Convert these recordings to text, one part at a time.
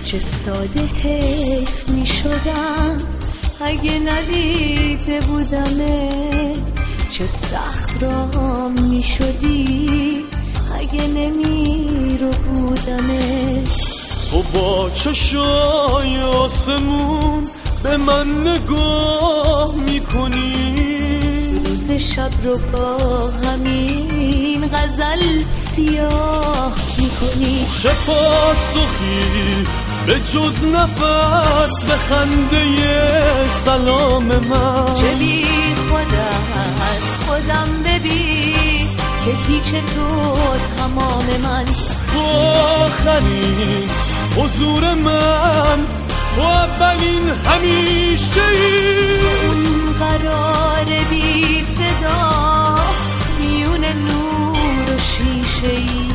چه ساده حیف می شدم اگه ندیده بودمه، چه سخت را می شدی اگه نمی رو بودمه. تو با چشای آسمون به من نگاه میکنی، روز شب رو با همین غزل سیاه میکنی. چه پاسخی به جز نفس به خنده سلام من، چه بی خودم از خودم ببین که هیچ تو تمام من. تو آخرین حضور من، تو اولین همیشه ای. اون قرار بی صدا میون نور و شیشه ای.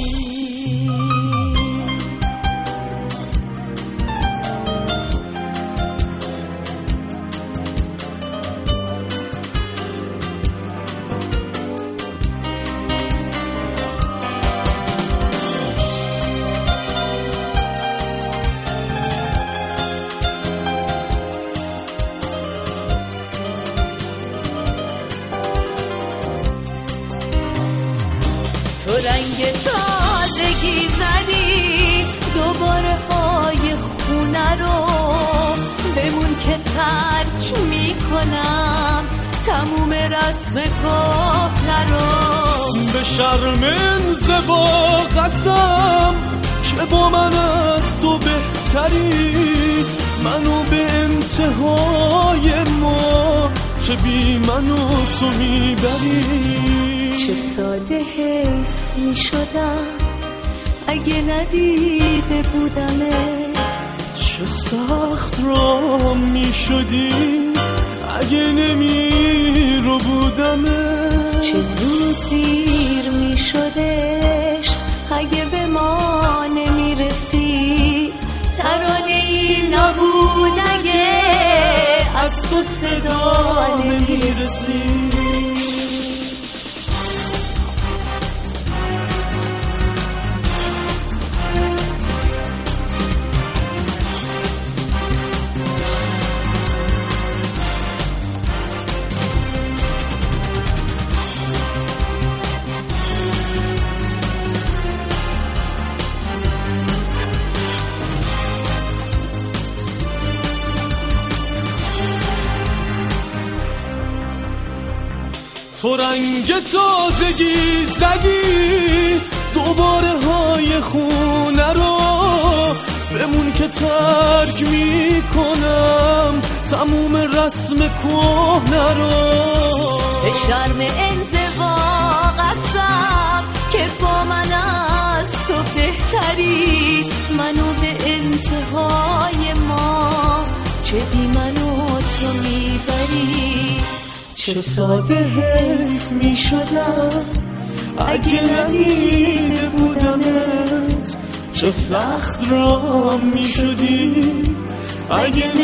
تو رنگ تازگی زدی دوباره های خونه رو، بمون که ترک میکنم تموم رسم کهنه رو. به شرم انزوا قسم که با من از تو بهتری، منو به انتهای ما چه بی منو تو میبری. چه ساده حیف می شدم اگه ندیده بودمت، چه سخت را می شدی اگه نمی رو بودمت. چه زود دیر می شدش اگه به ما نمی رسید. ترانه ای نبود اگه از تو صدا نمی رسید. تو رنگ تازگی زدی دوباره های خونه رو، بمون که ترک میکنم تموم رسم کهنه رو. به شرم انزوا قسم که با من از تو بهتری، منو به انتهای ما چه بی منو تو میبری. چه ساده حیف می شدم اگه ندیده بودمت، چه سخت را می شدی اگه